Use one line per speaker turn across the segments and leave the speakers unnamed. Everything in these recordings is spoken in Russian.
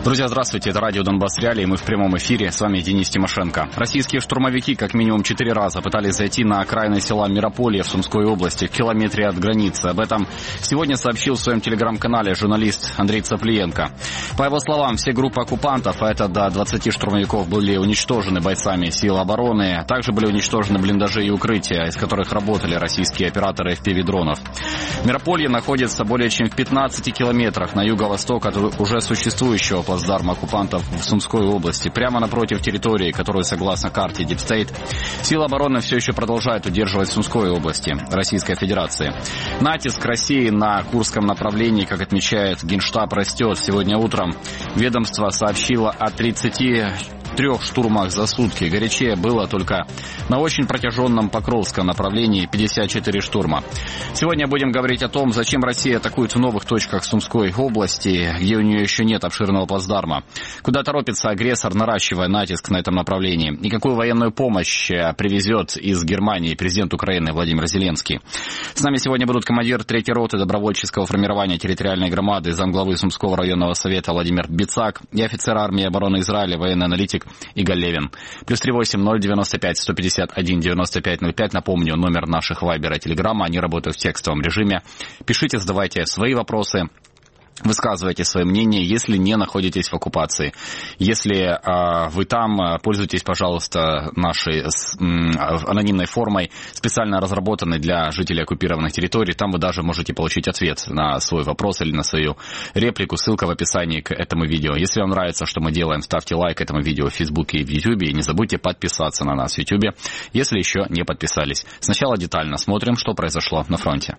Друзья, здравствуйте, это радио Донбасс Реалии, мы в прямом эфире, с вами Денис Тимошенко. Российские штурмовики как минимум 4 раза пытались зайти на окраины села Мирополье в Сумской области, в километре от границы. Об этом сегодня сообщил в своем телеграм-канале журналист Андрей Цаплиенко. По его словам, все группы оккупантов, а это до 20 штурмовиков, были уничтожены бойцами сил обороны. Также были уничтожены блиндажи и укрытия, из которых работали российские операторы FPV-дронов. Мирополье находится более чем в 15 километрах на юго-восток от уже существующего плацдарма оккупантов в Сумской области, прямо напротив территории, которую, согласно карте Deep State, силы обороны все еще продолжают удерживать в Сумской области Российской Федерации. Натиск России на Курском направлении, как отмечает Генштаб, растет. Сегодня утром ведомство сообщило о 33 штурмах за сутки. Горячее было только на очень протяженном Покровском направлении 54 штурма. Сегодня будем говорить о том, зачем Россия атакует в новых точках Сумской области, где у нее еще нет обширного плацдарма. Куда торопится агрессор, наращивая натиск на этом направлении. И какую военную помощь привезет из Германии президент Украины Владимир Зеленский. С нами сегодня будут командир 3-й роты добровольческого формирования территориальной громады, замглавы Сумского районного совета Владимир Бицак и офицер армии обороны Израиля, военный аналитик Игорь Левин. +38 095 151 95 05. Напомню, номер наших вайбера и телеграмма. Они работают в текстовом режиме. Пишите, задавайте свои вопросы. Высказывайте свое мнение, если не находитесь в оккупации. Если вы там, пользуйтесь, пожалуйста, нашей анонимной формой, специально разработанной для жителей оккупированных территорий. Там вы даже можете получить ответ на свой вопрос или на свою реплику. Ссылка в описании к этому видео. Если вам нравится, что мы делаем, ставьте лайк этому видео в Фейсбуке и в Ютубе. И не забудьте подписаться на нас в Ютубе, если еще не подписались. Сначала детально смотрим, что произошло на фронте.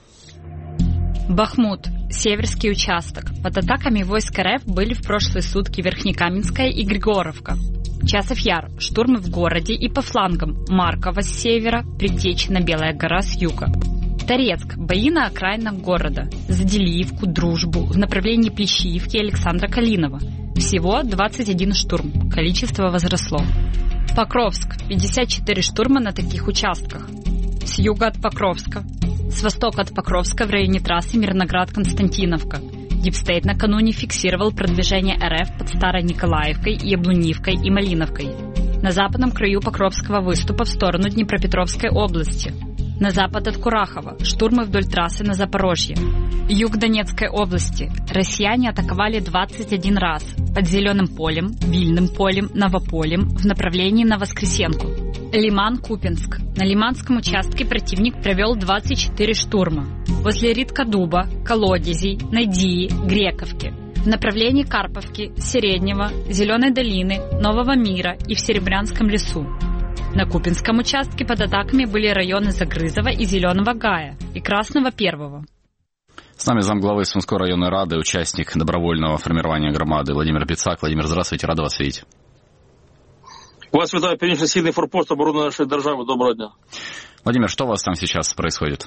Бахмут. Северский участок. Под атаками войск РФ были в прошлые сутки Верхнекаменская и Григоровка. Часов Яр. Штурмы в городе и по флангам. Марково с севера, Предтечина, Белая гора с юга. Торецк. Бои на окраинах города. За Делиевку, Дружбу, в направлении Плещеевки и Александра Калинова. Всего 21 штурм. Количество возросло. Покровск. 54 штурма на таких участках. С юга от Покровска. С востока от Покровска в районе трассы Мирноград-Константиновка. Дипстейт накануне фиксировал продвижение РФ под Старой Николаевкой, Яблунивкой и Малиновкой. На западном краю Покровского выступа в сторону Днепропетровской области. На запад от Курахова. Штурмы вдоль трассы на Запорожье. Юг Донецкой области. Россияне атаковали 21 раз. Под Зеленым полем, Вильным полем, Новополем в направлении на Воскресенку. Лиман-Купинск. На Лиманском участке противник провел 24 штурма. Возле Риткодуба, Колодезей, Надии, Грековки. В направлении Карповки, Среднего, Зеленой долины, Нового мира и в Серебрянском лесу. На Купинском участке под атаками были районы Загрызова и Зеленого Гая и Красного Первого.
С нами замглавы Сумской районной рады, участник добровольного формирования громады Владимир Бицак. Владимир, здравствуйте, рада вас видеть.
Вас вітаю, Північно-Східний форпост оборони нашої держави. Доброго дня.
Владимир, что у вас там сейчас происходит?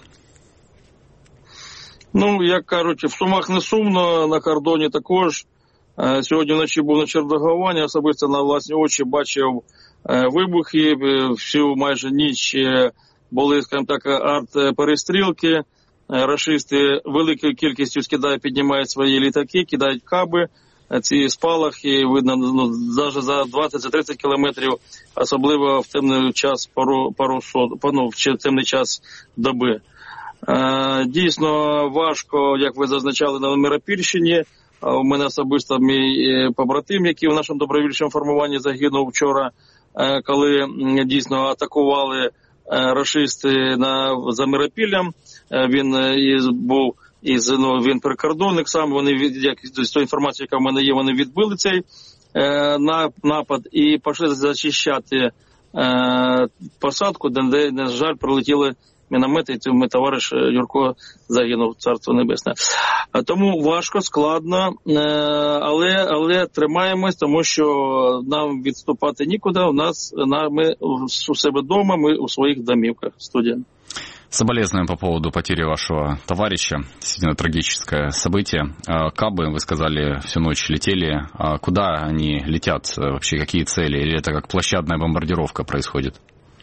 Як кажуть, в Сумах не сумно, на кордоні також. Сьогодні вночі був на чергуванні, особисто на власні очі бачив вибухи. Всю майже ніч були, скажімо так, арт-перестрілки. Рашисти великою кількістю піднімають свої літаки, кидають каби. Ці спалахи видно навіть за 20-30 кілометрів, особливо в темний час в темний час доби. Дійсно важко, як ви зазначали, на Миропільщині. У мене особисто мій побратим, який в нашому добровольчому формуванні загинув вчора, коли дійсно атакували рашисти за Миропіллям. Він був він прикордонник сам, вони, з тої інформації, яка в мене є, вони відбили цей напад і пішли зачищати посадку, де, на жаль, прилетіли міномети, і цей товариш Юрко загинув, царство небесне. Тому важко, складно, але тримаємось, тому що нам відступати нікуди, ми у себе вдома, ми у своїх домівках. Студія.
Соболезнуем по поводу потери вашего товарища. Действительно трагическое событие. Кабы, вы сказали, всю ночь летели. Куда они летят? Вообще какие цели? Или это как площадная бомбардировка происходит?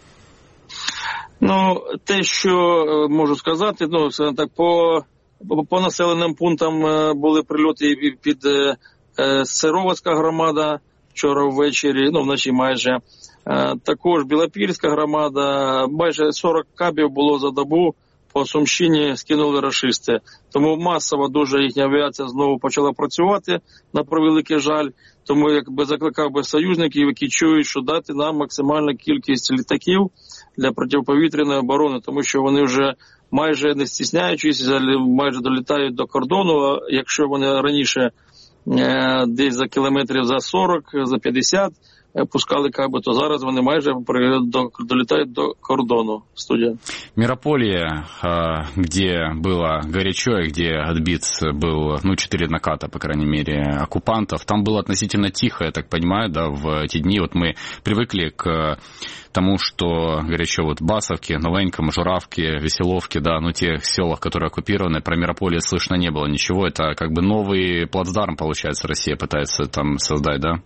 Те, що можу сказати, так по населеним пунктам були прильоти і під Сировацька громада вчора ввечері, вночі майже. Також Білопільська громада, майже 40 кабів було за добу по Сумщині скинули рашисти. Тому масово дуже їхня авіація знову почала працювати, на превеликий жаль. Тому закликав би союзників, які чують, що дати нам максимальну кількість літаків для протиповітряної оборони, тому що вони вже майже не стісняючись, майже долітають до кордону. А якщо вони раніше десь за кілометрів за 40, за 50 пускали каби, то зараз вони майже долетают до кордону. Студия.
Мирополье, где было горячо и где отбит был, 4 наката, по крайней мере, оккупантов, там было относительно тихо, я так понимаю, да, в эти дни. Вот мы привыкли к тому, что горячо в Басовке, Новеньком, Журавке, Веселовке, да, тех селах, которые оккупированы, про Мирополье слышно не было ничего. Это как бы новый плацдарм, получается, Россия пытается там создать, да?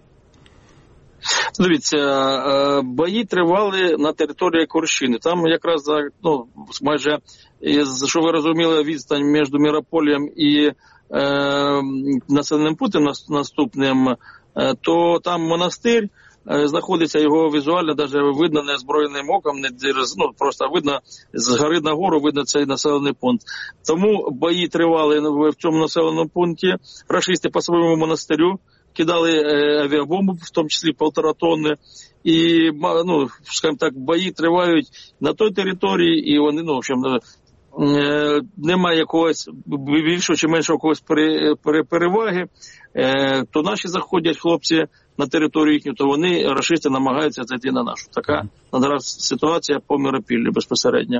Дивіться, бої тривали на території Курщини. Там якраз майже, що ви розуміли, відстань між Мірополем і населеним пунктом наступним, то там монастир знаходиться, його візуально навіть видно неозброєним оком, просто видно з гори на гору, видно цей населений пункт. Тому бої тривали в цьому населеному пункті. Рашисти по своєму монастирю кидали авіабомбу, в тому числі 1,5 тонни. І, скажімо так, бої тривають на той території, і вони, в общем, немає якогось більшого чи меншого якогось переваги. То наші заходять хлопці на територію їхню, то вони, рашисти, намагаються зайти на нашу. Така зараз ситуація по Миропіллю безпосередньо.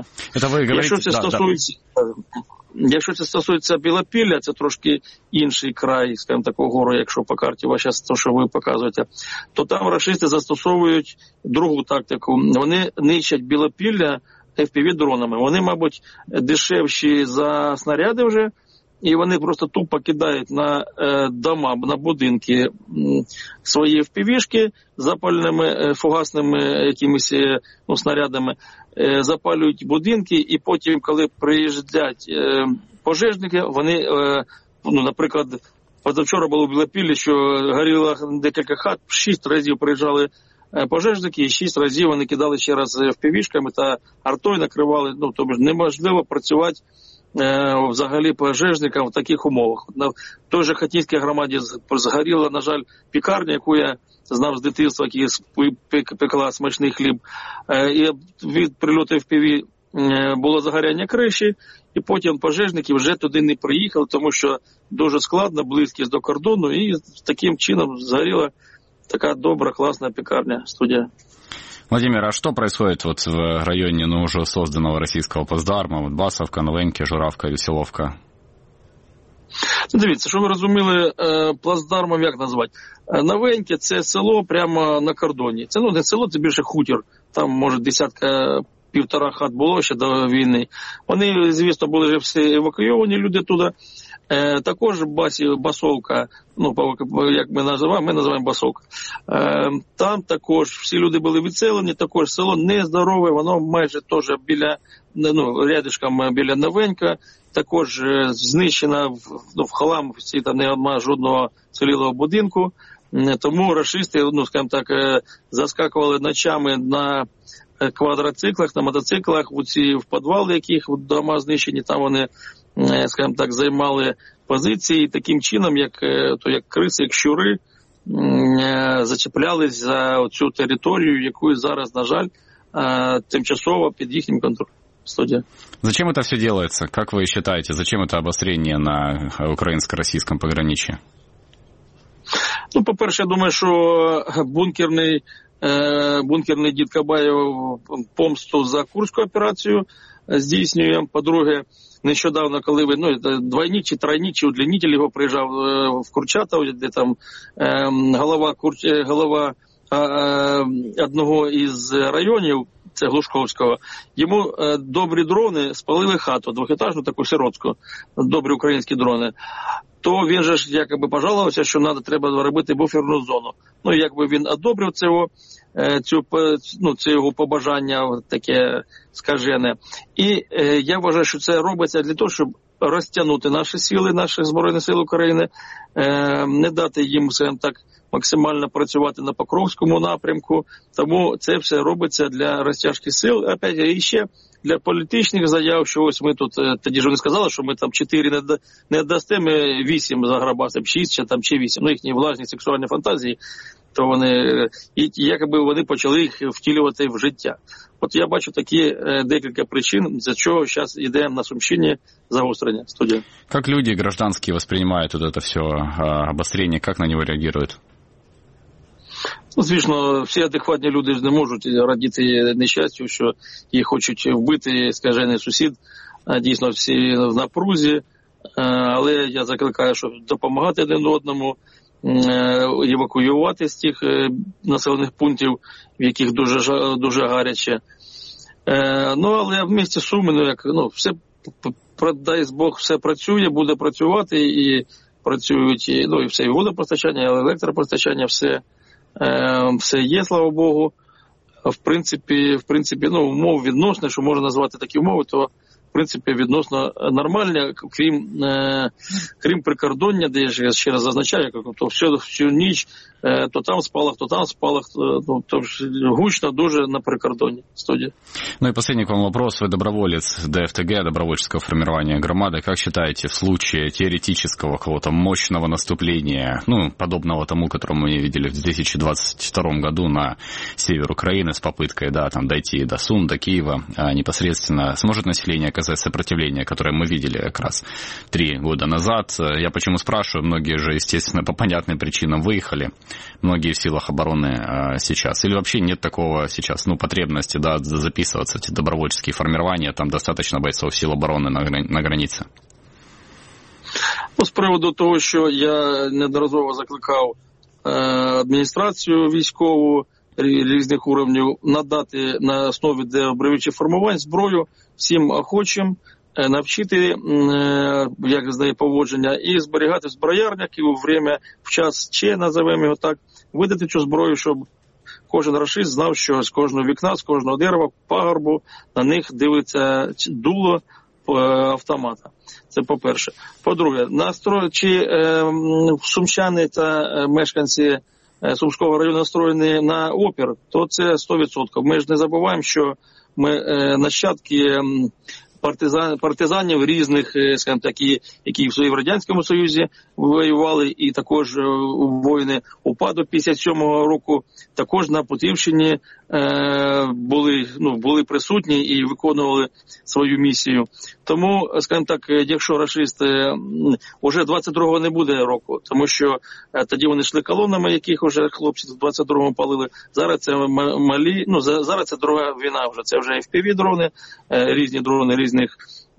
Якщо це стосується Білопілля, це трошки інший край, скажімо, такого гору, якщо по карті то, що ви показуєте, то там рашисти застосовують другу тактику. Вони нищать Білопілля FPV-дронами. Вони, мабуть, дешевші за снаряди вже, і вони просто тупо кидають на дома, на будинки свої FPV-шки запальними фугасними якимись снарядами, запалюють будинки, і потім, коли приїжджають пожежники, вони, наприклад, позавчора було в Білопіллі, що горіло декілька хат, 6 разів приїжджали пожежники, і 6 разів вони кидали ще раз FPV-шками та артою накривали, тобто неможливо працювати взагалі пожежникам в таких умовах. На той же Хотінській громаді згоріла, на жаль, пікарня, яку я знав з дитинства, яка пекла смачний хліб. І від прильоту FPV було загоряння криші, і потім пожежники вже туди не приїхали, тому що дуже складно, близькість до кордону, і таким чином згоріла така добра, класна пекарня, студія.
Владимир, а что происходит в районе, уже созданного российского плацдарма, Басовка, Новеньке, Журавка, Веселовка?
Дивіться, що ви розуміли, плацдармом як назвати? Новеньке – це село прямо на кордоні. Це не село, це більше хутір. Там, може, 10-1,5 хат було ще до війни. Вони, звісно, були вже всі евакуйовані люди туди. Також Басовка, як ми називаємо Басовка. Там також всі люди були відселені, також село нездорове, воно майже теж рядишком біля Новенька, також знищено в хлам, там немає жодного цілілого будинку. Тому рашисти, скажімо так, заскакували ночами на квадроциклах, на мотоциклах, в підвали, яких дома знищені, там вони, скажімо так, займали позиції, таким чином, як криси, як щури, зачеплялись за цю територію, яку зараз, на жаль, тимчасово під їхнім контролем. Студия.
Зачем это все делается? Как вы считаете, зачем это обострение на украинско-российском пограничье?
По-перше, я думаю, що бункерний дід Кабаєв помсту за Курську операцію здійснює. По-друге, нещодавно, коли двойник чи тройник, чи удлінитель його приїжджав в Курчатов, де там голова одного із районів, це Глушковського, йому добрі дрони спалили хату, двохетажну таку сиротську, добрі українські дрони. То він же ж якби пожалувався, що треба робити буферну зону. Якби він одобрив це його побажання таке скажене. І я вважаю, що це робиться для того, щоб розтягнути наші сили, наші Збройні Сили України, не дати їм, скажімо так, максимально працювати на Покровському напрямку. Тому це все робиться для розтяжки сил. Опять, і ще для політичних заяв, що ось ми тут, тоді ж вони сказали, що ми там 4 не дасте, ми 8 заграбасимо, 6 чи 8. Ну, їхні власні сексуальні фантазії, то вони, і якби вони почали їх втілювати в життя. От я бачу такі декілька причин, за чого зараз йде на Сумщині загострення. Студія.
Как люди гражданские воспринимают вот это все обострение, как на него реагируют?
Ну, звісно, всі адекватні люди ж не можуть радіти нещастю, що їх хочуть вбити скажений сусід. Дійсно, всі в напрузі, але я закликаю, щоб допомагати один одному, евакуювати з тих населених пунктів, в яких дуже гаряче. Ну, але в місті Суми, все, дай Бог, все працює, буде працювати, і працюють, і все, і водопостачання, і електропостачання, все є, слава Богу. В принципі, умови відносні, що можна назвати такі умови, то в принципі відносно нормальні, крім прикордоння, де я ще раз зазначаю, то всю ніч, то там спалах, то гучно дуже на прикордонні. Студия.
Ну и последний к вам вопрос. Вы доброволец ДФТГ, добровольческого формирования громады. Как считаете, в случае теоретического какого-то мощного наступления, подобного тому, которое мы видели в 2022 году на север Украины с попыткой, там дойти до Сум, до Киева, непосредственно сможет население оказать сопротивление, которое мы видели как раз 3 года назад? Я почему спрашиваю? Многие же, естественно, по понятным причинам выехали, многие в силах обороны сейчас. Или вообще нет такого сейчас, потребности, записываться в эти добровольческие формирования, там достаточно бойцов сил обороны на границе?
З приводу того, що я неодноразово закликав адміністрацію військову різних уровнів надати на основі добровольчих формувань зброю всім охочим, навчити, як з неї поводження, і зберігати в зброярнях, і в час Ч, називаємо його так, видати цю зброю, щоб кожен рашист знав, що з кожного вікна, з кожного дерева, пагорбу, на них дивиться дуло автомата. Це по-перше. По-друге, чи сумчани та мешканці Сумського району настроєні на опір, то це 100%. Ми ж не забуваємо, що ми нащадки партизанів різних, скажімо так, які в Радянському Союзі воювали, і також воїни УПА до 57-го року також на Путівщині були присутні і виконували свою місію. Тому, скажімо так, якщо рашисти вже 22-го не буде року, тому що тоді вони йшли колонами, яких вже хлопці в 22-му палили. Зараз це малі, зараз це друга війна вже, це вже FPV-дрони, різні дрони різних,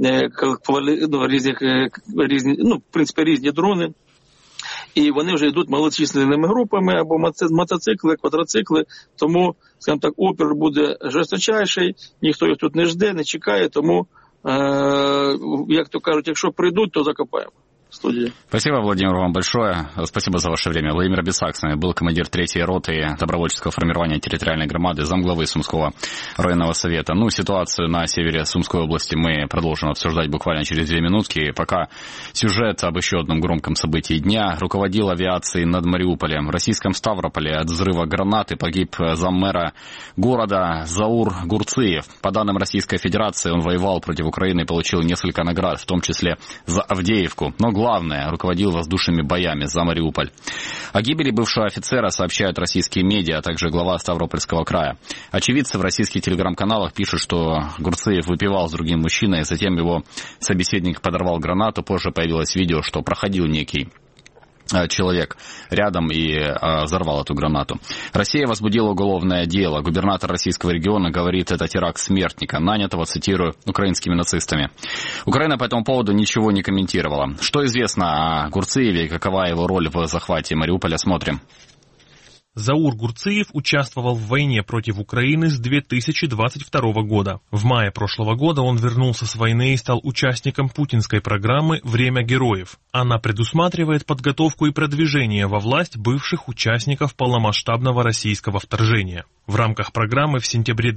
в принципі, різні дрони. І вони вже йдуть малочисленними групами, або мотоцикли, квадроцикли, тому, скажімо так, опір буде жорсточайший, ніхто їх тут не жде, не чекає, тому, як то кажуть, якщо прийдуть, то закопаємо. Студии.
Спасибо, Владимир, вам большое. Спасибо за ваше время. Владимир Бесак с нами был, командир 3-й роты добровольческого формирования территориальной громады, замглавы Сумского районного совета. Ситуацию на севере Сумской области мы продолжим обсуждать буквально через 2 минутки. Пока сюжет об еще одном громком событии дня. Руководил авиацией над Мариуполем. В российском Ставрополе от взрыва гранаты погиб заммэра города Заур Гурциев. По данным Российской Федерации, он воевал против Украины и получил несколько наград, в том числе за Авдеевку. Но главное, руководил воздушными боями за Мариуполь. О гибели бывшего офицера сообщают российские медиа, а также глава Ставропольского края. Очевидцы в российских телеграм-каналах пишут, что Гурциев выпивал с другим мужчиной, затем его собеседник подорвал гранату. Позже появилось видео, что проходил некий человек рядом и взорвал эту гранату. Россия возбудила уголовное дело. Губернатор российского региона говорит, это теракт смертника, нанятого, цитирую, украинскими нацистами. Украина по этому поводу ничего не комментировала. Что известно о Гурциеве и какова его роль в захвате Мариуполя, смотрим.
Заур Гурциев участвовал в войне против Украины с 2022 года. В мае прошлого года он вернулся с войны и стал участником путинской программы «Время героев». Она предусматривает подготовку и продвижение во власть бывших участников полномасштабного российского вторжения. В рамках программы в сентябре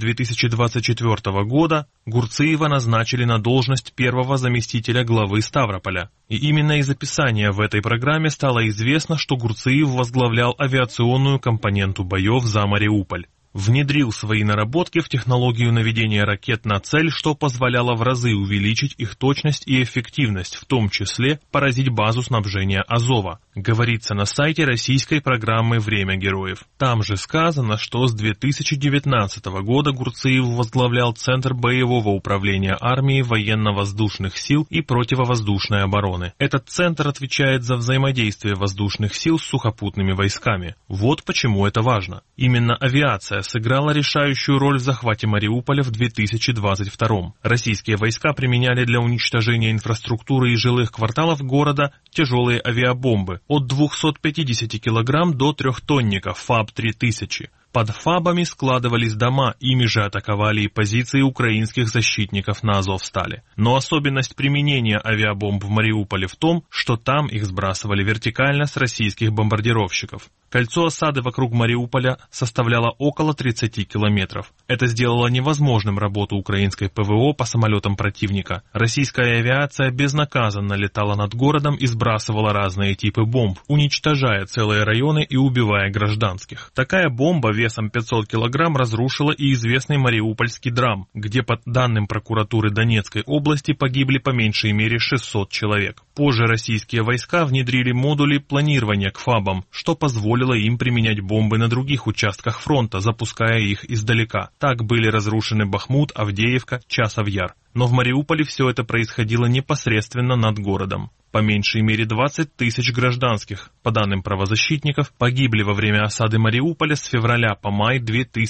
2024 года Гурциева назначили на должность первого заместителя главы Ставрополя. И именно из описания в этой программе стало известно, что Гурциев возглавлял авиационную компоненту боев за Мариуполь. Внедрил свои наработки в технологию наведения ракет на цель, что позволяло в разы увеличить их точность и эффективность, в том числе поразить базу снабжения Азова, говорится на сайте российской программы «Время героев». Там же сказано, что с 2019 года Гурциев возглавлял Центр боевого управления армии военно-воздушных сил и противовоздушной обороны. Этот центр отвечает за взаимодействие воздушных сил с сухопутными войсками. Вот почему это важно. Именно авиация сыграла решающую роль в захвате Мариуполя в 2022-м. Российские войска применяли для уничтожения инфраструктуры и жилых кварталов города тяжелые авиабомбы от 250 кг до трехтонников ФАБ-3000. Под ФАБами складывались дома, ими же атаковали и позиции украинских защитников на Азовстале. Но особенность применения авиабомб в Мариуполе в том, что там их сбрасывали вертикально с российских бомбардировщиков. Кольцо осады вокруг Мариуполя составляло около 30 километров. Это сделало невозможным работу украинской ПВО по самолетам противника. Российская авиация безнаказанно летала над городом и сбрасывала разные типы бомб, уничтожая целые районы и убивая гражданских. Такая бомба весом 500 килограмм разрушила и известный мариупольский драм, где, по данным прокуратуры Донецкой области, погибли по меньшей мере 600 человек. Позже российские войска внедрили модули планирования к ФАБам, что позволило им применять бомбы на других участках фронта, запуская их издалека. Так были разрушены Бахмут, Авдеевка, Часов-Яр. Но в Мариуполе все это происходило непосредственно над городом. По меньшей мере 20 тысяч гражданских, по данным правозащитников, погибли во время осады Мариуполя с февраля по май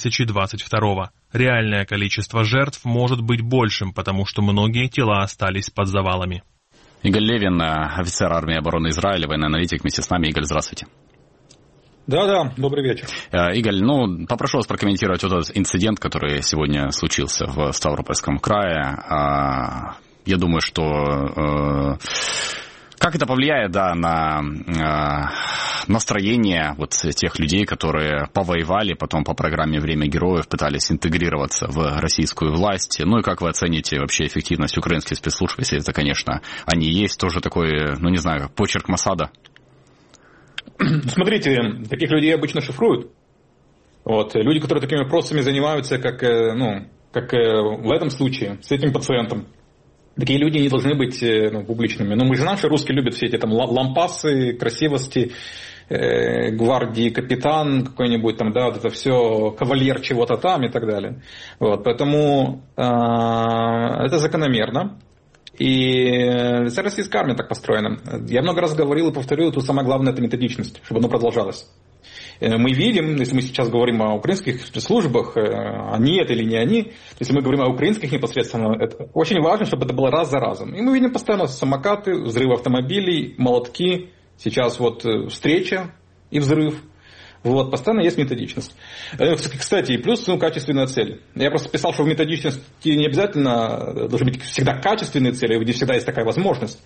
2022. Реальное количество жертв может быть большим, потому что многие тела остались под завалами.
Игорь Левин, офицер армии обороны Израиля, военный аналитик, вместе с нами. Игорь, здравствуйте.
Да, добрый вечер.
Игорь, попрошу вас прокомментировать вот этот инцидент, который сегодня случился в Ставропольском крае. Я думаю, что как это повлияет, на настроение вот тех людей, которые повоевали, потом по программе «Время героев» пытались интегрироваться в российскую власть. Ну и как вы оцените вообще эффективность украинских спецслужб, если это, конечно, они есть, тоже такой, почерк Моссада?
Смотрите, таких людей обычно шифруют. Люди, которые такими вопросами занимаются, как в этом случае, с этим пациентом. Такие люди не должны быть публичными. Но мы же знаем, что русские любят все эти лампасы, красивости, гвардии, капитан какой-нибудь, это все, кавальер чего-то там и так далее. Поэтому это закономерно. И российская армия так построена. Я много раз говорил и повторю, тут самое главное — это методичность, чтобы оно продолжалось. Мы видим, если мы сейчас говорим о украинских спецслужбах, они это или не они, если мы говорим о украинских непосредственно, это очень важно, чтобы это было раз за разом. И мы видим постоянно самокаты, взрывы автомобилей, молотки, сейчас встреча и взрыв. Постоянно есть методичность. Кстати, и плюс качественная цель. Я просто писал, что в методичности не обязательно должны быть всегда качественные цели, где всегда есть такая возможность.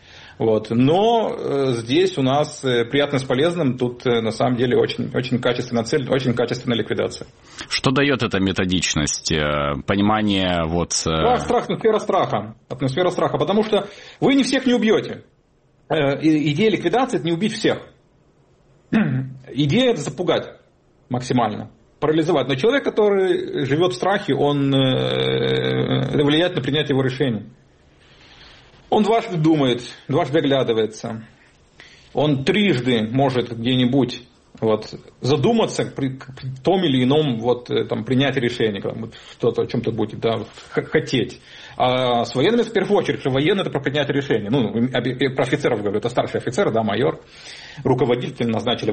Но здесь у нас приятно с полезным, тут на самом деле очень, очень качественная цель, очень качественная ликвидация.
Что дает эта методичность? Понимание
Страх, атмосфера страха, потому что вы не всех не убьете. Идея ликвидации — это не убить всех. Идея — это запугать максимально, парализовать. Но человек, который живет в страхе, это влияет на принятие его решений. Он дважды думает, дважды оглядывается. Он трижды может где-нибудь задуматься при том или ином принятии решения, что-то о чем-то будет хотеть. А с военными в первую очередь, что военные — это про принятие решения. Про офицеров говорю, это старший офицер, майор, руководитель, назначили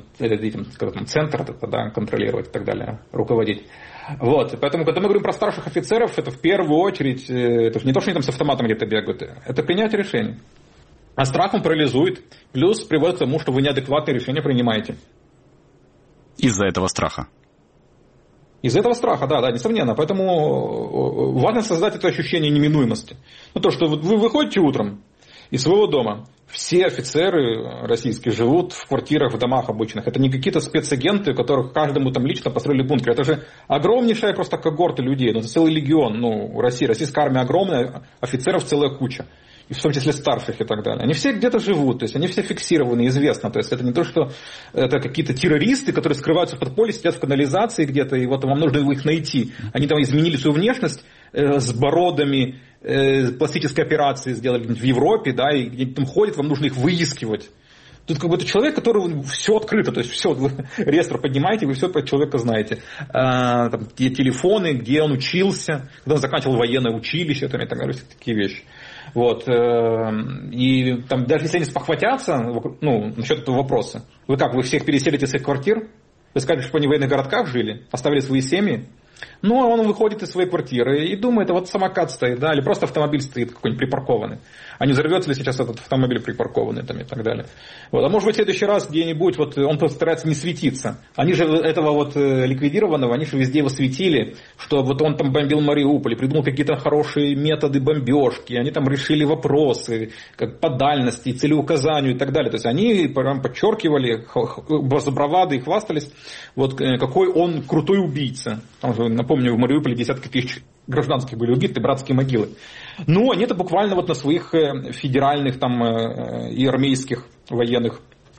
центр контролировать и так далее, руководить. Поэтому, когда мы говорим про старших офицеров, это в первую очередь, это не то, что они с автоматом где-то бегают, это принятие решений. А страх он парализует, плюс приводит к тому, что вы неадекватные решения принимаете.
Из-за этого страха?
Из-за этого страха, да, несомненно. Поэтому важно создать это ощущение неминуемости. То, что вы выходите утром из своего дома, все офицеры российские живут в квартирах, в домах обычных. Это не какие-то спецагенты, у которых каждому там лично построили бункер. Это же огромнейшая просто когорта людей. Это целый легион. Российская армия огромная, офицеров целая куча. И в том числе старших и так далее. Они все где-то живут, то есть они все фиксированы, известно. То есть это не то, что это какие-то террористы, которые скрываются в подполье, сидят в канализации где-то, и вот вам нужно их найти. Они там изменили свою внешность с бородами, пластической операции сделали в Европе, да, и где-то там ходят, вам нужно их выискивать. Тут какой-то человек, который все открыто, то есть все, вы реестр поднимаете, вы все про человека знаете. Там, где телефоны, где он учился, когда он заканчивал военное училище, там, и так далее, такие вещи. Вот. И там, даже если они спохватятся, насчет этого вопроса, вы всех переселите из своих квартир? Вы скажете, что они в военных городках жили, оставили свои семьи? А он выходит из своей квартиры и думает, вот самокат стоит, да, или просто автомобиль стоит какой-нибудь припаркованный. А не взорвется ли сейчас этот автомобиль припаркованный там, и так далее. Вот. А может быть в следующий раз где-нибудь он постарается не светиться. Они же этого ликвидированного, они же везде его светили, что вот он там бомбил Мариуполь, придумал какие-то хорошие методы бомбежки, они там решили вопросы как по дальности, целеуказанию и так далее. То есть они прям подчеркивали с бравадой и хвастались, какой он крутой убийца. Там, напомню, в Мариуполе десятки тысяч гражданских были убиты, братские могилы. Но они это буквально на своих федеральных там, и армейских военных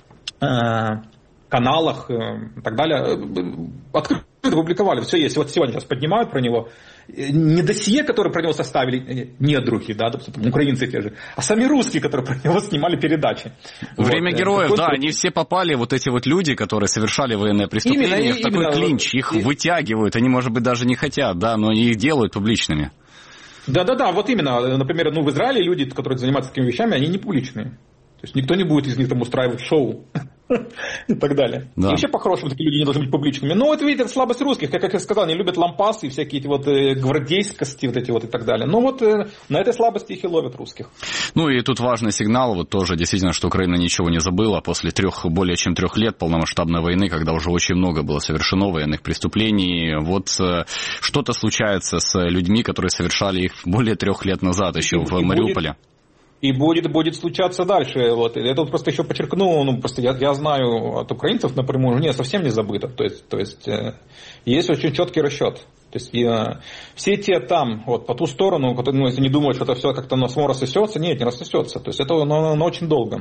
каналах и так далее открыто публиковали. Все есть. Вот сегодня сейчас поднимают про него. Не досье, которое про него составили недруги, да, допустим, украинцы те же, а сами русские, которые про него снимали передачи.
Время героев, да, они все попали, эти люди, которые совершали военные преступления, в такой клинч. Их вытягивают, они, может быть, даже не хотят, да, но их делают публичными.
Да, вот именно. Например, в Израиле люди, которые занимаются такими вещами, они не публичные. То есть никто не будет из них там устраивать шоу и так далее. Да. И вообще, по-хорошему, такие люди не должны быть публичными. Но это, видите, это слабость русских. Как я сказал, они любят лампасы и всякие эти гвардейскости и так далее. Но на этой слабости их и ловят русских.
И тут важный сигнал, тоже действительно, что Украина ничего не забыла после более чем 3 лет полномасштабной войны, когда уже очень много было совершено военных преступлений. Что-то случается с людьми, которые совершали их более 3 лет назад еще в Мариуполе.
И будет случаться дальше. Это просто еще подчеркну, просто я знаю от украинцев напрямую, совсем не забыто. То есть есть очень четкий расчет. То есть все те там, по ту сторону, если не думают, что это все как-то само рассосется, нет, не рассосется. То есть это очень долго.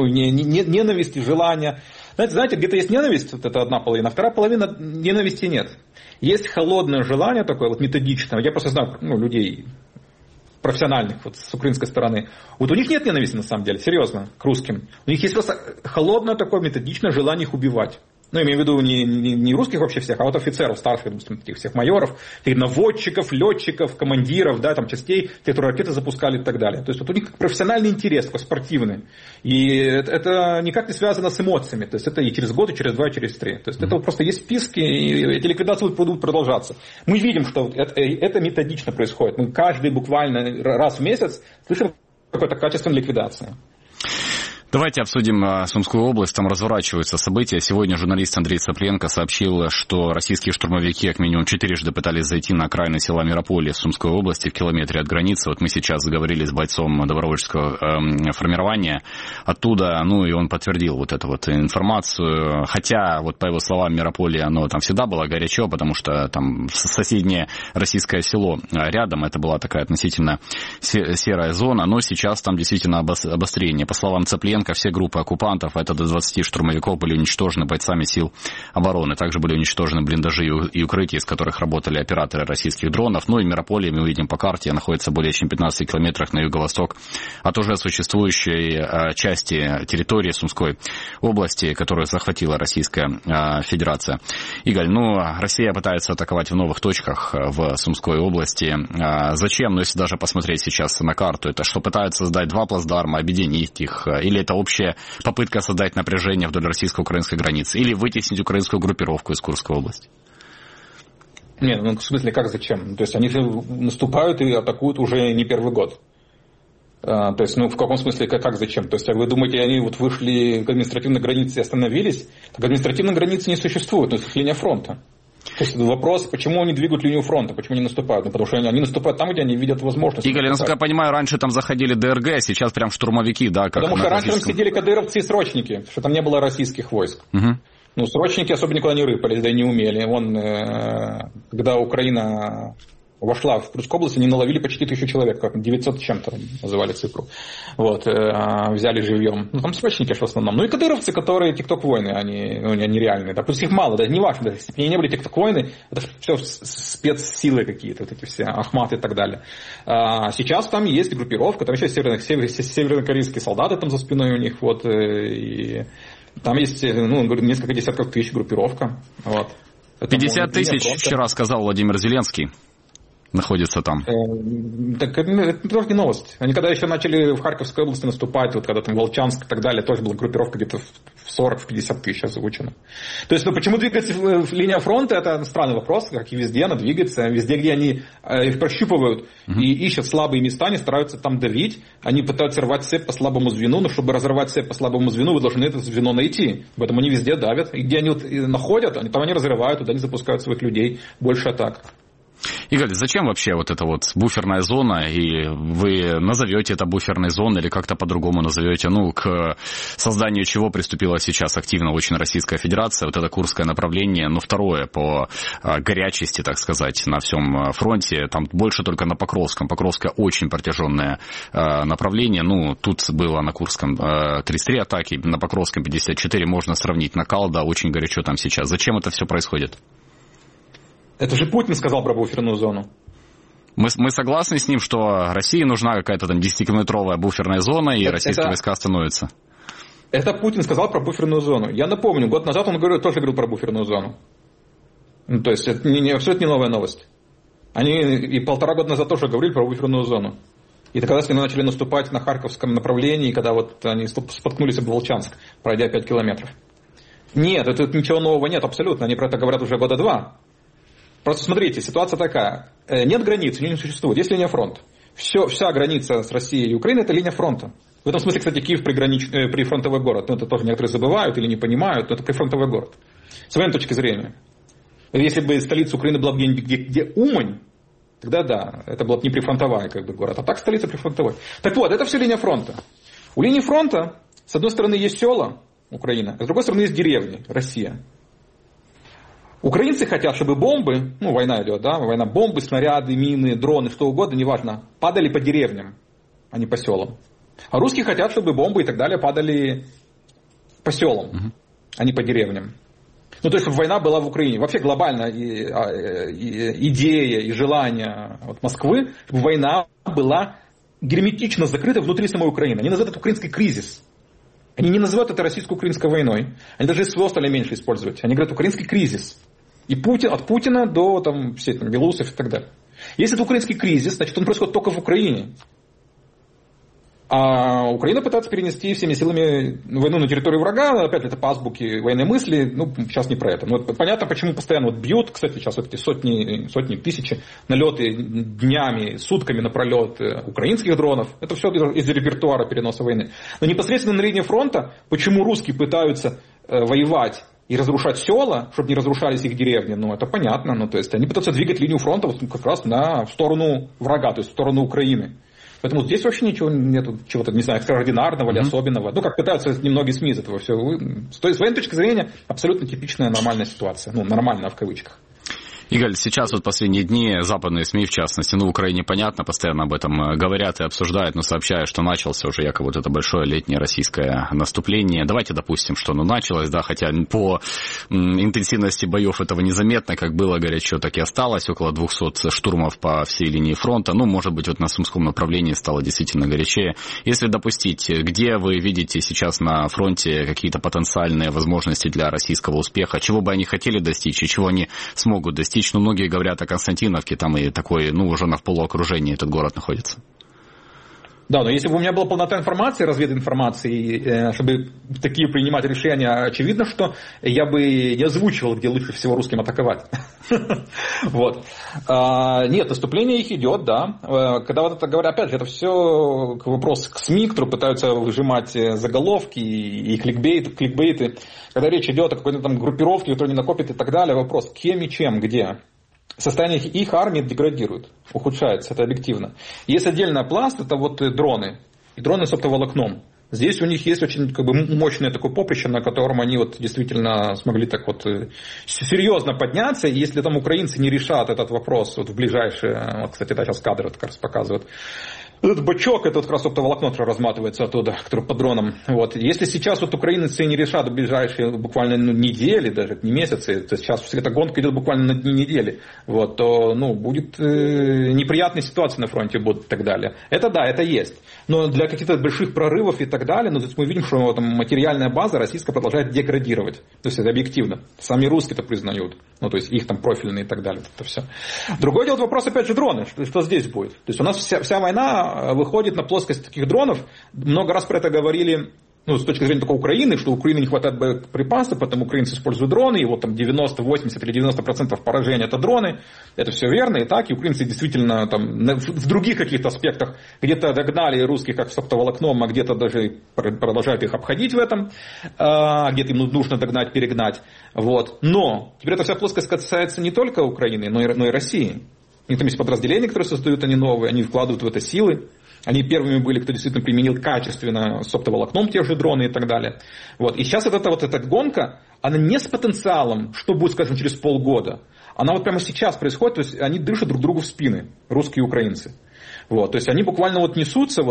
Ненависть и желание. Знаете, где-то есть ненависть, это одна половина, а вторая половина ненависти нет. Есть холодное желание такое, методичное. Я просто знаю людей профессиональных с украинской стороны. У них нет ненависти на самом деле, серьезно, к русским. У них есть просто холодное такое методичное желание их убивать. Имею в виду не русских вообще всех, а офицеров старших, допустим, таких всех майоров, наводчиков, летчиков, командиров, да, там частей, те, которые ракеты запускали и так далее. То есть у них профессиональный интерес, такой спортивный. И это никак не связано с эмоциями. То есть это и через год, и через 2, и через 3. То есть это просто есть списки, и эти ликвидации будут продолжаться. Мы видим, что это методично происходит. Мы каждый буквально раз в месяц слышим какую-то качественную ликвидацию.
Давайте обсудим Сумскую область. Там разворачиваются события. Сегодня журналист Андрей Цапленко сообщил, что российские штурмовики как минимум 4 пытались зайти на окраины села Мирополе в Сумской области в километре от границы. Мы сейчас говорили с бойцом добровольческого формирования оттуда, и он подтвердил эту информацию. Хотя, по его словам, Мирополе, оно там всегда было горячо, потому что там соседнее российское село рядом. Это была такая относительно серая зона, но сейчас там действительно обострение. По словам Цапленко, все группы оккупантов, это до 20 штурмовиков, были уничтожены бойцами сил обороны. Также были уничтожены блиндажи и укрытия, из которых работали операторы российских дронов. И Мирополе, мы увидим по карте, находится более чем 15 километрах на юго-восток от уже существующей части территории Сумской области, которую захватила Российская Федерация. Игорь, Россия пытается атаковать в новых точках в Сумской области. Зачем? Если даже посмотреть сейчас на карту, это что, пытаются создать 2 плацдарма, объединить их, или это общая попытка создать напряжение вдоль российско-украинской границы, или вытеснить украинскую группировку из Курской области?
Нет, в смысле, как зачем? То есть они же наступают и атакуют уже не первый год. То есть, в каком смысле, как зачем? То есть, вы думаете, они вот вышли к административной границе и остановились? Так административной границы не существует, это линия фронта. То есть вопрос, почему они двигают линию фронта, почему они наступают? Потому что они наступают там, где они видят возможность.
Игорь, насколько я понимаю, раньше там заходили ДРГ, сейчас прям штурмовики, да? Как
потому что раньше там сидели кадыровцы и срочники, потому что там не было российских войск.
Угу.
Срочники особо никуда не рыпались, да и не умели. Когда Украина вошла в Курскую область, они наловили почти 1000 человек, как 900 с чем-то называли цифру. Взяли живьем. Там срочники в основном. И кадыровцы, которые тикток-войны, они реальные. Да, плюс их мало, да, не важно, да, если бы они не были тикток-войны, это все спецсилы какие-то, вот эти все, Ахмат и так далее. Сейчас там есть группировка, там еще северокорейские солдаты там за спиной у них, и там есть, несколько десятков тысяч группировка.
50 тысяч, вчера сказал Владимир Зеленский. Находится там.
Так это тоже не новость. Они когда еще начали в Харьковской области наступать, когда там Волчанск и так далее, тоже была группировка где-то в 40-50 тысяч озвучена. То есть, почему двигается линия фронта, это странный вопрос, как и везде она двигается. Везде, где они их прощупывают и ищут слабые места, они стараются там давить, они пытаются рвать цепь по слабому звену, но чтобы разорвать цепь по слабому звену, вы должны это звено найти. Поэтому они везде давят. И где они находят, там они разрывают, туда они запускают своих людей, больше атак.
Игорь, зачем вообще вот эта вот буферная зона, и вы назовете это буферной зоной или как-то по-другому назовете, к созданию чего приступила сейчас активно очень Российская Федерация, вот это Курское направление, второе по горячести, так сказать, на всем фронте, там больше только на Покровском, Покровское очень протяженное направление, тут было на Курском 33 атаки, на Покровском 54, можно сравнить, накал, да, очень горячо там сейчас. Зачем это все происходит?
Это же Путин сказал про буферную зону.
Мы согласны с ним, что России нужна какая-то там 10-километровая буферная зона, и российские войска остановятся.
Это Путин сказал про буферную зону. Я напомню, год назад он тоже говорил про буферную зону. То есть это абсолютно не новая новость. Они и 1,5 года назад тоже говорили про буферную зону. И когда они начали наступать на Харьковском направлении, когда они споткнулись об Волчанск, пройдя 5 километров. Нет, это ничего нового нет абсолютно. Они про это говорят уже 2 года. Просто смотрите, ситуация такая. Нет границ, не существует. Есть линия фронта. Вся граница с Россией и Украиной – это линия фронта. В этом смысле, кстати, Киев прифронтовой город. Это тоже некоторые забывают или не понимают, но это прифронтовой город. С военной точки зрения. Если бы столица Украины была где Умань, тогда да, это была бы не прифронтовая город. А так столица прифронтовой. Так вот, это все линия фронта. У линии фронта, с одной стороны, есть села Украина, а с другой стороны, есть деревни Россия. Украинцы хотят, чтобы бомбы, война идет, да, война, бомбы, снаряды, мины, дроны, что угодно, неважно, падали по деревням, а не по селам. А русские хотят, чтобы бомбы и так далее падали по селам, а не по деревням. То есть, чтобы война была в Украине. Вообще глобально идея и желание Москвы, чтобы война была герметично закрыта внутри самой Украины. Они называют это украинский кризис. Они не называют это российско-украинской войной. Они даже СВО стали меньше использовать. Они говорят украинский кризис. И от Путина до всех белорусов и так далее. Если это украинский кризис, значит он происходит только в Украине. А Украина пытается перенести всеми силами войну на территорию врага. Опять это по азбуке военной мысли. Сейчас не про это. Понятно, почему постоянно бьют. Кстати, сейчас эти сотни, тысячи налеты днями, сутками напролет украинских дронов. Это все из репертуара переноса войны. Но непосредственно на линии фронта, почему русские пытаются воевать и разрушать села, чтобы не разрушались их деревни, это понятно. То есть они пытаются двигать линию фронта как раз в сторону врага, то есть в сторону Украины. Поэтому здесь вообще ничего нету, чего-то, не знаю, экстраординарного или особенного. Как пытаются немногие СМИ из этого все. С военной точки зрения, абсолютно типичная нормальная ситуация. Нормальная в кавычках.
Игорь, сейчас последние дни западные СМИ, в частности, в Украине, понятно, постоянно об этом говорят и обсуждают, но сообщают, что начался уже якобы это большое летнее российское наступление. Давайте допустим, что началось, да, хотя по интенсивности боев этого незаметно, как было горячо, так и осталось, около 200 штурмов по всей линии фронта. Может быть, на Сумском направлении стало действительно горячее. Если допустить, где вы видите сейчас на фронте какие-то потенциальные возможности для российского успеха, чего бы они хотели достичь и чего они смогут достичь? Многие говорят о Константиновке, там и такой, уже в полуокружении этот город находится.
Да, но если бы у меня была полнота информации, развединформации, чтобы такие принимать решения, очевидно, что я бы не озвучивал, где лучше всего русским атаковать. Вот. Нет, наступление их идет, да. Когда вот это говорят, опять же, это все вопрос к СМИ, которые пытаются выжимать заголовки и кликбейты. Когда речь идет о какой-то там группировке, которая не накопит и так далее, вопрос, кем и чем, где. Состояние их армии деградирует, ухудшается, это объективно. Есть отдельный пласт, это вот дроны. И дроны с оптоволокном. Здесь у них есть очень мощное такое поприще, на котором они вот действительно смогли так вот серьезно подняться. И если там украинцы не решат этот вопрос вот в ближайшие, вот, кстати, да, сейчас кадры вот как раз показывают, этот бачок, этот как раз оптоволокно, который разматывается оттуда, который по дронам. Вот. Если сейчас вот украинцы не решат в ближайшие буквально недели, даже не месяцы, то есть сейчас эта гонка идет буквально на дни недели, вот, то будет неприятные ситуации на фронте будут и так далее. Это да, это есть. Но для каких-то больших прорывов и так далее, то есть мы видим, что там материальная база российская продолжает деградировать. То есть это объективно. Сами русские это признают. То есть их там профильные и так далее. Это все. Другой дело вопрос, опять же, дроны. Что здесь будет? То есть у нас вся война выходит на плоскость таких дронов. Много раз про это говорили, с точки зрения только Украины, что у Украины не хватает боеприпасов, поэтому украинцы используют дроны, и вот там 90, 80 или 90% поражения это дроны. Это все верно, и так, и украинцы действительно там в других каких-то аспектах где-то догнали русских как с оптоволокном, а где-то даже продолжают их обходить в этом, где-то им нужно догнать, перегнать. Вот. Но теперь эта вся плоскость касается не только Украины, но и России. У них там есть подразделения, которые создают они новые, они вкладывают в это силы. Они первыми были, кто действительно применил качественно с оптоволокном те же дроны и так далее. Вот. И сейчас эта гонка, она не с потенциалом, что будет, скажем, через полгода. Она вот прямо сейчас происходит, то есть они дышат друг другу в спины, русские и украинцы. Вот. То есть они буквально вот несутся,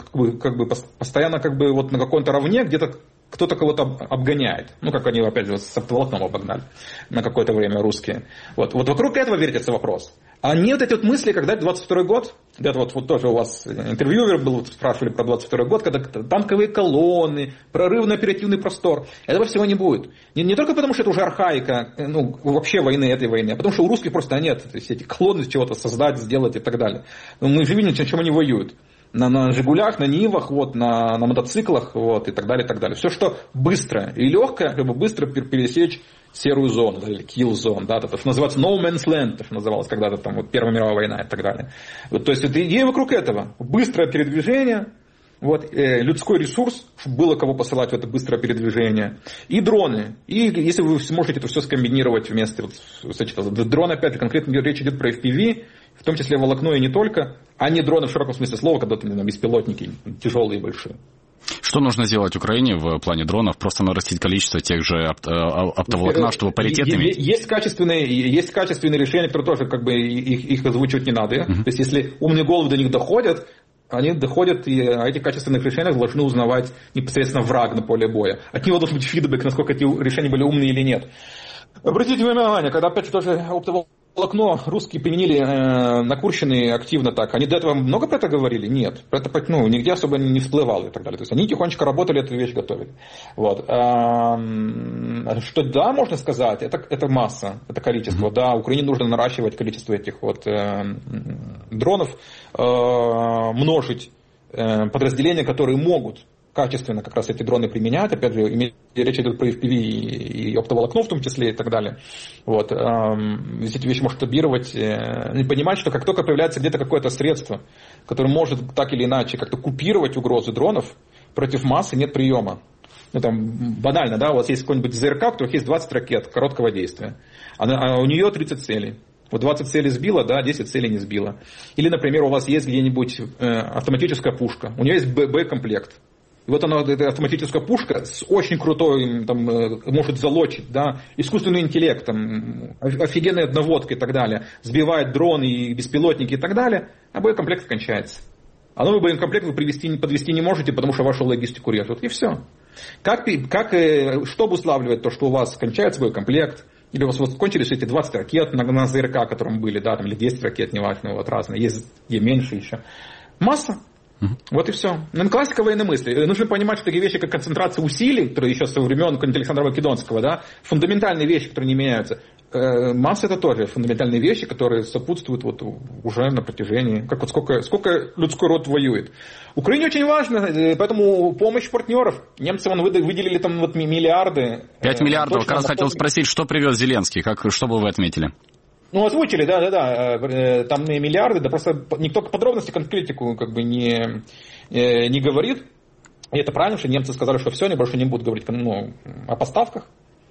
постоянно вот на каком-то равне, где-то кто-то кого-то обгоняет. Как они, опять же, с оптоволокном обогнали на какое-то время русские. Вот вокруг этого вертится вопрос. А не вот эти вот мысли, когда 22 год, где-то вот тоже у вас интервьюер был, спрашивали про 22 год, когда танковые колонны, прорыв на оперативный простор. Этого всего не будет. Не только потому, что это уже архаика, вообще этой войны, а потому что у русских просто нет. То есть эти колонны чего-то создать, сделать и так далее. Мы же видим, чем они воюют. На «Жигулях», на «Нивах», на мотоциклах и так далее, и так далее. Все, что быстро и легкое, чтобы быстро пересечь серую зону, или kill zone, да, это что называется no man's land, что называлось когда-то там Первая мировая война и так далее. То есть это идея вокруг этого. Быстрое передвижение, людской ресурс, чтобы было кого посылать в это быстрое передвижение, и дроны. И если вы сможете это все скомбинировать вместе, дрон, опять же, конкретно речь идет про FPV, в том числе волокно и не только, а не дроны в широком смысле слова, когда там беспилотники тяжелые и большие.
Что нужно сделать Украине в плане дронов? Просто нарастить количество тех же оптоволокна, чтобы паритет иметь?
Есть качественные решения, которые тоже их озвучивать не надо. То есть если умные головы до них доходят, они доходят, и о этих качественных решениях должны узнавать непосредственно враг на поле боя. От него должен быть фидбэк, насколько эти решения были умные или нет. Обратите внимание, когда опять же тоже оптоволокно русские применили на Курщине активно так, они до этого много про это говорили? Нет. Про это нигде особо не всплывало и так далее. То есть они тихонечко работали, эту вещь готовили. Что да, можно сказать, это масса, это количество. Да, Украине нужно наращивать количество этих дронов, множить подразделения, которые могут качественно как раз эти дроны применять. Опять же, речь идет про FPV и оптоволокно в том числе и так далее. Эти вещи масштабировать и понимать, что как только появляется где-то какое-то средство, которое может так или иначе как-то купировать угрозы дронов, против массы нет приема. Банально, да, у вас есть какой-нибудь ЗРК, у которых есть 20 ракет короткого действия, а у нее 30 целей. 20 целей сбила, да, 10 целей не сбила. Или, например, у вас есть где-нибудь автоматическая пушка, у нее есть боекомплект. И эта автоматическая пушка с очень крутой, может залочить, да, искусственный интеллект, офигенная одноводка и так далее, сбивает дроны и беспилотники и так далее, а боекомплект кончается. А новый боекомплект вы подвести не можете, потому что вашу логистику режут. И все. Что обуславливает то, что у вас кончается боекомплект, или у вас кончились эти 20 ракет на ЗРК, которым были, да, или 10 ракет, неважно, разные, есть где меньше еще. Масса. Вот и все. Классика военной мысли. Нужно понимать, что такие вещи, как концентрация усилий, которые еще со времен Александра Македонского, да, фундаментальные вещи, которые не меняются, масса — это тоже фундаментальные вещи, которые сопутствуют вот уже на протяжении, как вот сколько людской род воюет. Украине очень важно, поэтому помощь партнеров. Немцы выделили там вот миллиарды.
5 миллиардов. Как раз хотел спросить, что привез Зеленский, что бы вы отметили?
Ну, озвучили, да. Там миллиарды, да, просто никто подробности, конкретику как бы не говорит. И это правильно, что немцы сказали, что все, они больше не будут говорить о поставках.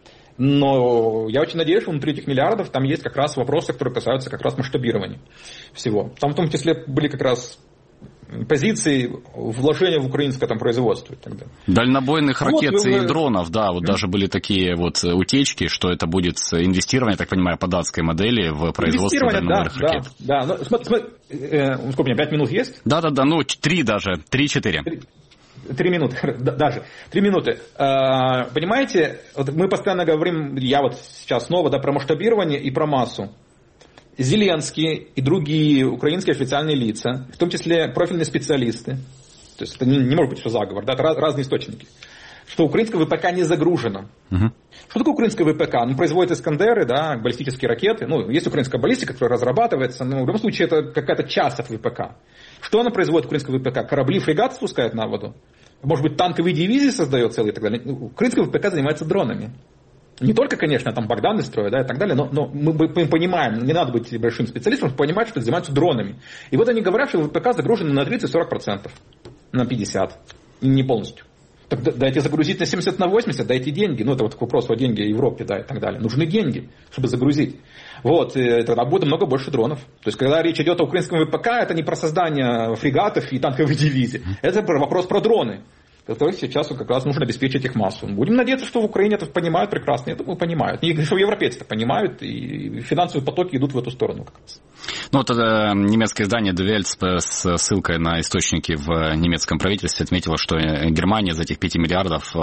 Но я очень надеюсь, что внутри этих миллиардов там есть как раз вопросы, которые касаются как раз масштабирования всего. Там в том числе были как раз позиции вложения в украинское там производство и так далее.
Дальнобойных ракет и дронов, да, вот даже были такие вот утечки, что это будет инвестирование, я так понимаю, по датской модели в производство дальнобойных ракет.
Да. Ну, смотри, сколько у меня, 5 минут есть?
Да, 3 даже, 3-4.
3 минуты, даже 3 минуты. Понимаете, вот мы постоянно говорим, я вот сейчас снова, да, про масштабирование и про массу. Зеленский и другие украинские официальные лица, в том числе профильные специалисты, то есть это не может быть что заговор, да, это разные источники, что украинское ВПК не загружено. Что такое украинское ВПК? Производит Искандеры, да, баллистические ракеты, есть украинская баллистика, которая разрабатывается, но в любом случае это какая-то часть от ВПК. Что она производит, украинское ВПК? Корабли, фрегаты спускает на воду? Может быть, танковые дивизии создает целые и так далее? Украинское ВПК занимается дронами. Не только, конечно, там Богданы строят, да, и так далее, но мы понимаем, не надо быть большим специалистом, чтобы понимать, что занимаются дронами. И вот они говорят, что ВПК загружены на 30-40%, на 50%, не полностью. Так дайте загрузить на 70-80%, дайте деньги. Это вот вопрос о деньги Европе, да, и так далее. Нужны деньги, чтобы загрузить. Тогда будет много больше дронов. То есть, когда речь идет о украинском ВПК, это не про создание фрегатов и танковых дивизий. Это вопрос про дроны, которых сейчас как раз нужно обеспечить их массу. Будем надеяться, что в Украине это понимают прекрасно. Я думаю, понимают. И что европейцы это понимают, и финансовые потоки идут в эту сторону как раз.
Немецкое издание Die Welt с ссылкой на источники в немецком правительстве отметило, что Германия из этих 5 миллиардов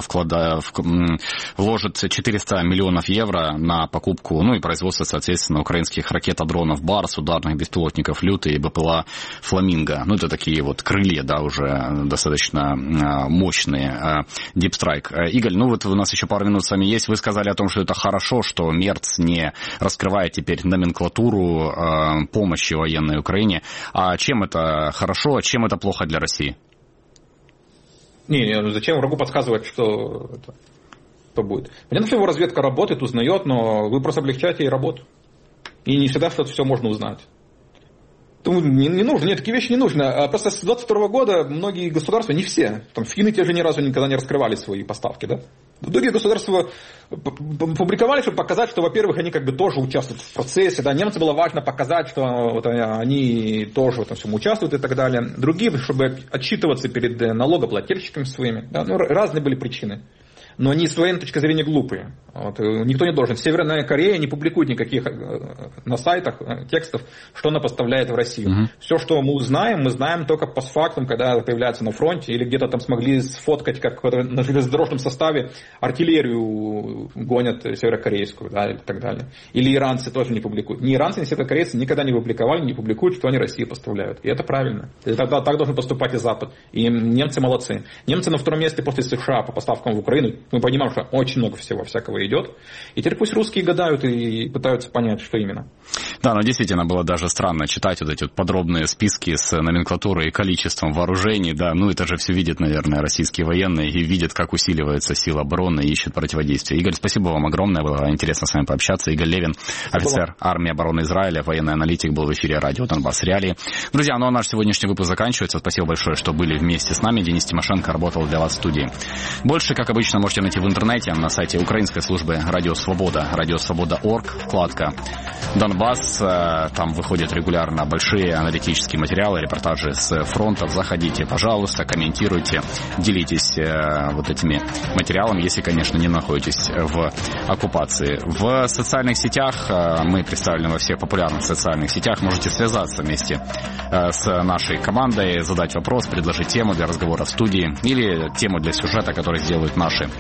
вложит 400 миллионов евро на покупку, и производство, соответственно, украинских ракет-дронов «Барс», ударных беспилотников «Люты» и БПЛА «Фламинго». Это такие вот крылья, да, уже достаточно мощные. Deep Strike. Игорь, у нас еще пару минут с вами есть. Вы сказали о том, что это хорошо, что Мерц не раскрывает теперь номенклатуру помощи военной Украине. А чем это хорошо, а чем это плохо для России?
Зачем врагу подсказывать, что будет? Понятно, что его разведка работает, узнает, но вы просто облегчаете ей работу. И не всегда что-то все можно узнать. Не нужно, такие вещи не нужно. Просто с 22 года многие государства, не все, финны те же ни разу никогда не раскрывали свои поставки, да? Другие государства публиковали, чтобы показать, что, во-первых, они как бы тоже участвуют в процессе, да, немцам было важно показать, что они тоже в этом всем участвуют и так далее. Другие, чтобы отчитываться перед налогоплательщиками своими, да? Разные были причины. Но они с военной точки зрения глупые. Никто не должен. Северная Корея не публикует никаких на сайтах текстов, что она поставляет в Россию. Все, что мы знаем только постфактум, когда это появляется на фронте, или где-то там смогли сфоткать, как на железнодорожном составе артиллерию гонят северокорейскую, да, и так далее. Или иранцы тоже не публикуют. Ни иранцы, ни северокорейцы никогда не публиковали, не публикуют, что они России поставляют. И это правильно. Так должен поступать и Запад. И немцы молодцы. Немцы на втором месте после США по поставкам в Украину. Мы понимаем, что очень много всякого идет. И теперь пусть русские гадают и пытаются понять, что именно.
Да, действительно было даже странно читать эти подробные списки с номенклатурой и количеством вооружений. Да, это же все видят, наверное, российские военные и видят, как усиливается сила обороны и ищут противодействие. Игорь, спасибо вам огромное. Было интересно с вами пообщаться. Игорь Левин, офицер армии обороны Израиля, военный аналитик, был в эфире радио «Донбасс Реалии». Друзья, наш сегодняшний выпуск заканчивается. Спасибо большое, что были вместе с нами. Денис Тимошенко работал для вас в студии. Больше, как обычно, можете найти в интернете на сайте украинской службы «Радио Свобода», радиосвобода.орг, вкладка «Донбасс». Там выходят регулярно большие аналитические материалы, репортажи с фронтов. Заходите, пожалуйста, комментируйте, делитесь этими материалами, если, конечно, не находитесь в оккупации. В социальных сетях, мы представлены во всех популярных социальных сетях, можете связаться вместе с нашей командой, задать вопрос, предложить тему для разговора в студии или тему для сюжета, который сделают наши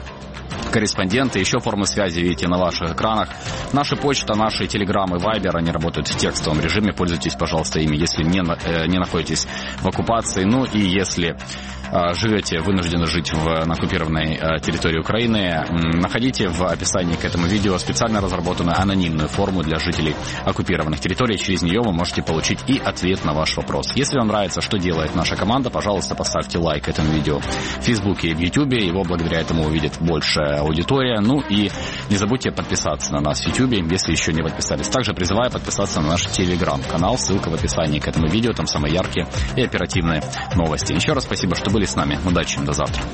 корреспонденты, еще формы связи видите на ваших экранах. Наша почта, наши телеграммы, вайбер, они работают в текстовом режиме. Пользуйтесь, пожалуйста, ими, если не находитесь в оккупации. Ну и если живете, вынуждены жить на оккупированной территории Украины, находите в описании к этому видео специально разработанную анонимную форму для жителей оккупированных территорий. Через нее вы можете получить и ответ на ваш вопрос. Если вам нравится, что делает наша команда, пожалуйста, поставьте лайк этому видео в Фейсбуке и в Ютубе. Его благодаря этому увидит большая аудитория. Ну и не забудьте подписаться на нас в Ютубе, если еще не подписались. Также призываю подписаться на наш телеграм-канал. Ссылка в описании к этому видео. Там самые яркие и оперативные новости. Еще раз спасибо, что были с нами. Удачи, до завтра.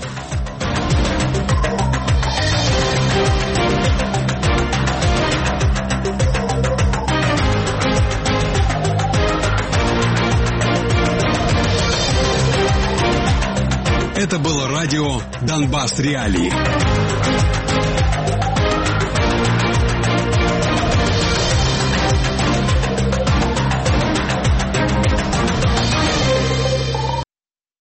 Это было радио «Донбасс Реалии».